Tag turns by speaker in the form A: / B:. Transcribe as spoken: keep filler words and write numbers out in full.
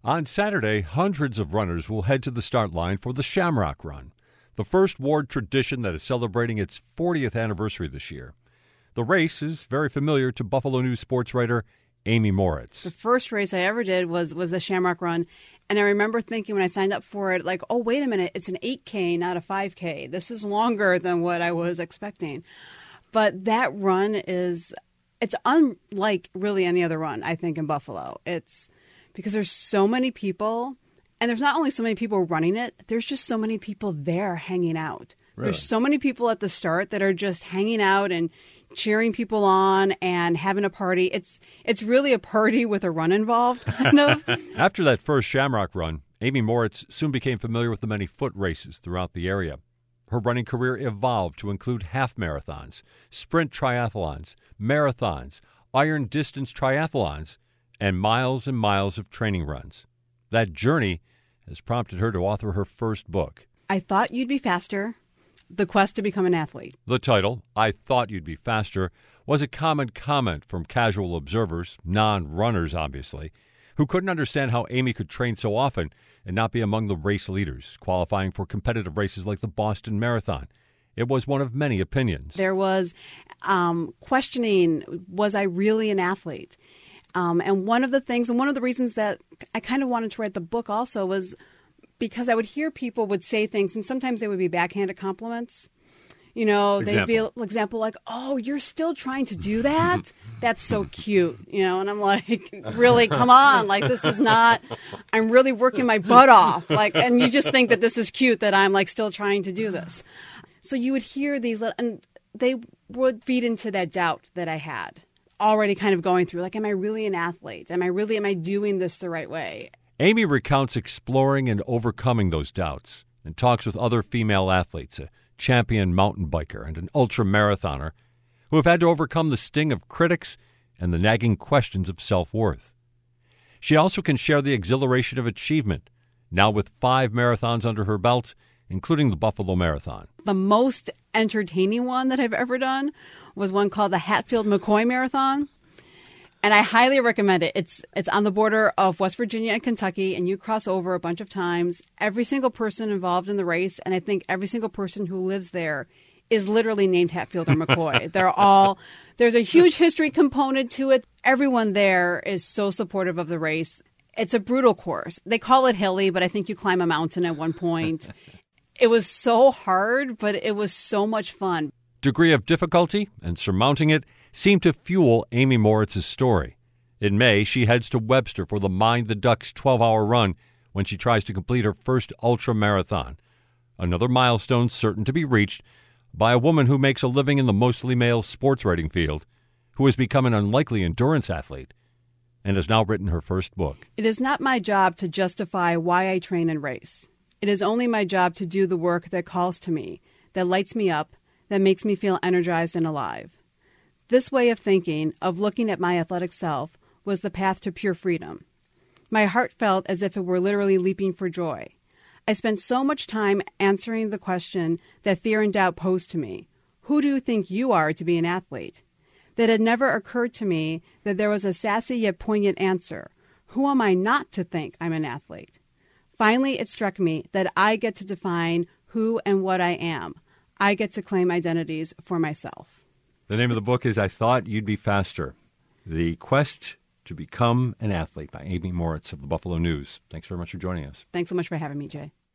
A: On Saturday, hundreds of runners will head to the start line for the Shamrock Run, the first ward tradition that is celebrating its fortieth anniversary this year. The race is very familiar to Buffalo News sports writer Amy Moritz.
B: The first race I ever did was was the Shamrock Run, and I remember thinking when I signed up for it, like, oh, wait a minute, it's an eight K, not a five K. This is longer than what I was expecting. But that run is, it's unlike really any other run, I think, in Buffalo. It's because there's so many people, and there's not only so many people running it, there's just so many people there hanging out. Really? There's so many people at the start that are just hanging out and cheering people on and having a party. It's it's really a party with a run involved, kind of.
A: After that first Shamrock Run, Amy Moritz soon became familiar with the many foot races throughout the area. Her running career evolved to include half marathons, sprint triathlons, marathons, iron distance triathlons, and miles and miles of training runs. That journey has prompted her to author her first book.
B: I Thought You'd Be Faster: The Quest to Become an Athlete.
A: The title, I Thought You'd Be Faster, was a common comment from casual observers, non-runners obviously, who couldn't understand how Amy could train so often and not be among the race leaders, qualifying for competitive races like the Boston Marathon. It was one of many opinions.
B: There was um, questioning, was I really an athlete? Um, and one of the things, and one of the reasons that I kind of wanted to write the book also was because I would hear people would say things, and sometimes they would be backhanded compliments. You know,
A: example.
B: they'd be an example like, oh, you're still trying to do that? That's so cute. You know, and I'm like, really, come on. Like, this is not, I'm really working my butt off. Like, and you just think that this is cute that I'm like still trying to do this. So you would hear these, and they would feed into that doubt that I had already kind of going through. Like, am I really an athlete? Am I really, am I doing this the right way?
A: Amy recounts exploring and overcoming those doubts and talks with other female athletes, a champion mountain biker and an ultra-marathoner, who have had to overcome the sting of critics and the nagging questions of self-worth. She also can share the exhilaration of achievement, now with five marathons under her belt, including the Buffalo Marathon.
B: The most entertaining one that I've ever done was one called the Hatfield-McCoy Marathon. And I highly recommend it. It's it's on the border of West Virginia and Kentucky, and you cross over a bunch of times. Every single person involved in the race, and I think every single person who lives there, is literally named Hatfield or McCoy. They're all, there's a huge history component to it. Everyone there is so supportive of the race. It's a brutal course. They call it hilly, but I think you climb a mountain at one point. It was so hard, but it was so much fun.
A: Degree of difficulty and surmounting it seemed to fuel Amy Moritz's story. In May, she heads to Webster for the Mind the Ducks twelve-hour run when she tries to complete her first ultra-marathon, another milestone certain to be reached by a woman who makes a living in the mostly male sports writing field, who has become an unlikely endurance athlete, and has now written her first book.
B: It is not my job to justify why I train and race. It is only my job to do the work that calls to me, that lights me up, that makes me feel energized and alive. This way of thinking, of looking at my athletic self, was the path to pure freedom. My heart felt as if it were literally leaping for joy. I spent so much time answering the question that fear and doubt posed to me. Who do you think you are to be an athlete? That it never occurred to me that there was a sassy yet poignant answer. Who am I not to think I'm an athlete? Finally, it struck me that I get to define who and what I am. I get to claim identities for myself.
A: The name of the book is I Thought You'd Be Faster: The Quest to Become an Athlete by Amy Moritz of the Buffalo News. Thanks very much for joining us.
B: Thanks so much for having me, Jay.